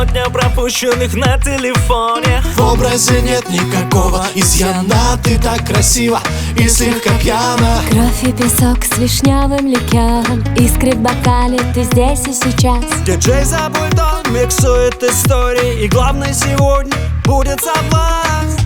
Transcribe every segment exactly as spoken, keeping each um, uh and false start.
сотня пропущенных на телефоне. В образе нет никакого изъяна. Ты так красива и слегка пьяна. Кровь и песок с вишневым ликером, искры в бокале, ты здесь и сейчас. Диджей за пультом миксует истории, и главное сегодня будет соблазн.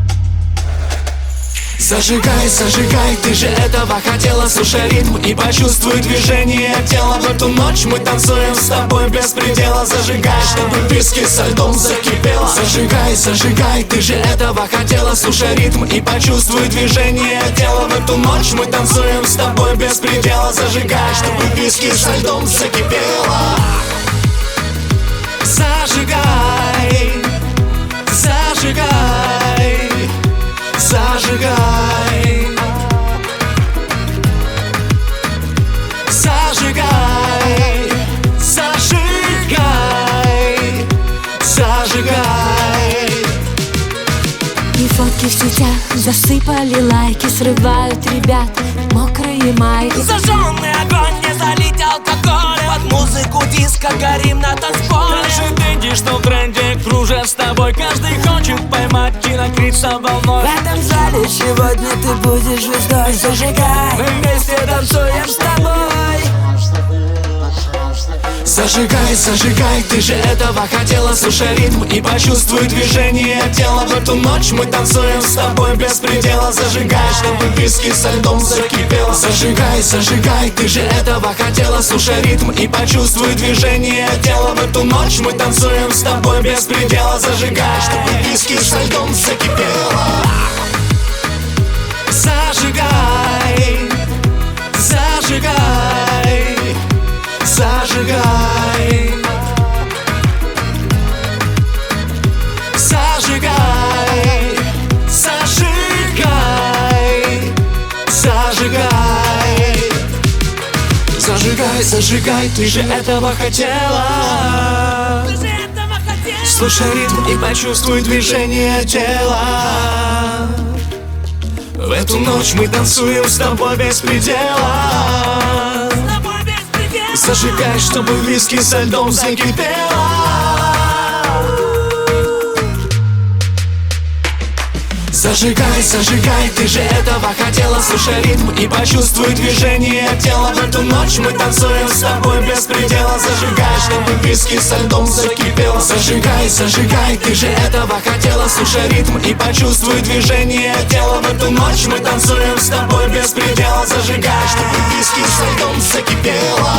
Зажигай, зажигай, ты же этого хотела. Слушай ритм и почувствуй движение тела. В эту ночь мы танцуем с тобой без предела. Зажигай, чтобы виски со льдом закипело. Зажигай, зажигай, ты же этого хотела. Слушай ритм и почувствуй движение тела. В эту ночь мы танцуем с тобой без предела. Зажигай, чтобы виски со льдом закипело. Зажигай, зажигай, зажигай, зажигай, зажигай, зажигай. И фотки в сетях засыпали лайки, срывают ребят мокрые майки. Зажженный огонь, не залить алкоголь. Под музыку диско горим на танцполе. Наши деньги, что в тренде, кружат с тобой. Каждый хочет поймать кинокриса волной. В этом зале сегодня ты будешь звездой. Зажигай, Мы вместе танцуем с тобой. Зажигай, зажигай, ты же этого хотела. Слушай ритм и почувствуй движение тела. В эту ночь мы танцуем с тобой без предела. Зажигай, чтобы виски со льдом закипело. Зажигай, зажигай, ты же этого хотела. Слушай ритм и почувствуй движение тела. В эту ночь мы танцуем с тобой без предела. Зажигай, чтобы виски со льдом закипело. Зажигай, зажигай, зажигай, зажигай, зажигай, зажигай. Зажигай, зажигай, ты же этого хотела. Слушай ритм и почувствуй движение тела. В эту ночь мы танцуем с тобой без предела. Зажигай, чтобы виски со льдом закипело. Зажигай, зажигай, ты же этого хотела. Слушай ритм и почувствуй движение тела. В эту ночь мы танцуем с тобой без предела. Зажигай, чтобы виски со льдом закипело. Зажигай, зажигай, ты же этого хотела. Слушай ритм и почувствуй движение тела. В эту ночь мы танцуем с тобой без предела. Зажигай, чтобы виски со льдом закипело.